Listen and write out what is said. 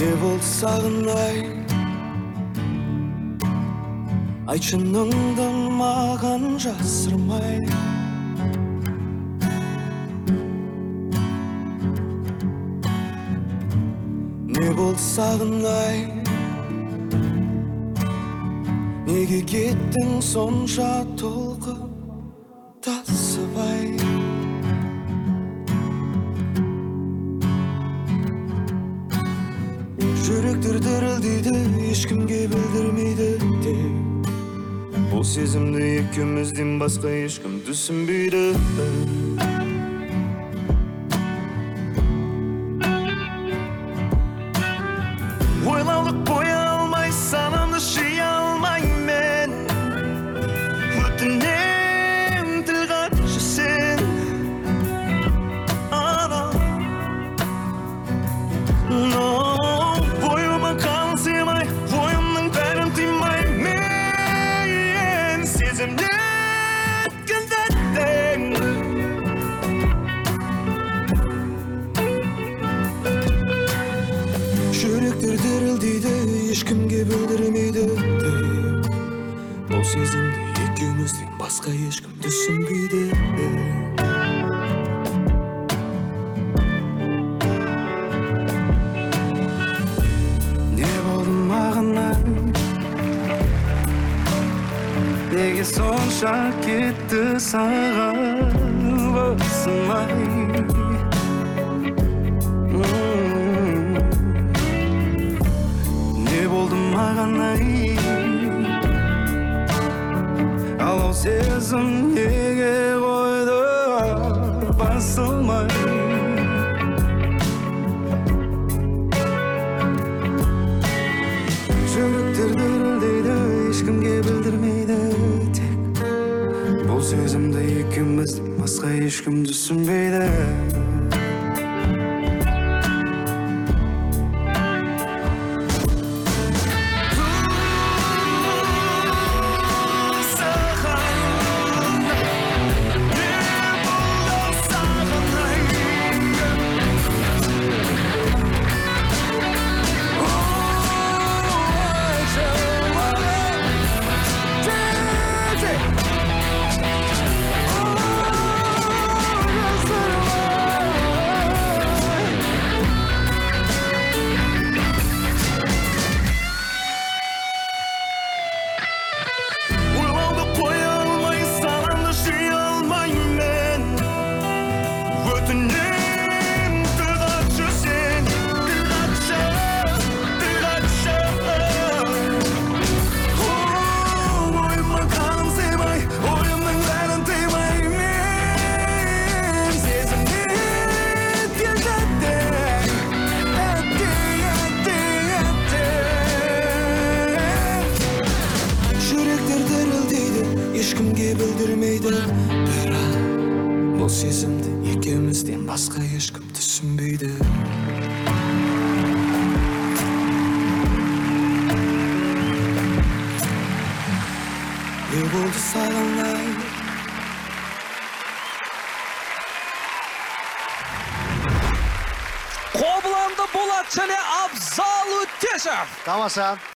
Ne boldu sagınay, ayçınыңdan маған жасырмай. Ne boldu sagınay, неге кеттің сонша толқы тасыбай. Жүректер дірілдейді, ешкімге білдірмейді деп. Бұл сезімді екеумізден басқа ешкім түсінбейді. Ойлаулық қоя алмай, санамды жия алмай мен. Өтінем тіл қатшы сен. Бойыма қан сыймай, ойымның бәрін тыймай мен. Сезімде өткен сәттің. Жүректер дірілдейді, ешкімге білдірмейді деп. Бұл сезімді екеумізден басқа ешкім түсінбейді. Не болды мағынам, неге сонша кетті саған басымай. Не болды маған ай, алау сезім неге қойды басылмай. Жүректер дірілдейді, ешкімге білдірмейді тек. Бұл сезімді екеумізден басқа ешкім түсінбейді. Ешкімге білдірмейді бірақ бұл сезімді екеумізден басқа ешкім түсінбейді. Не болды саған ай, Қобыланды Болат және Абзал Өтешев. Тамаша.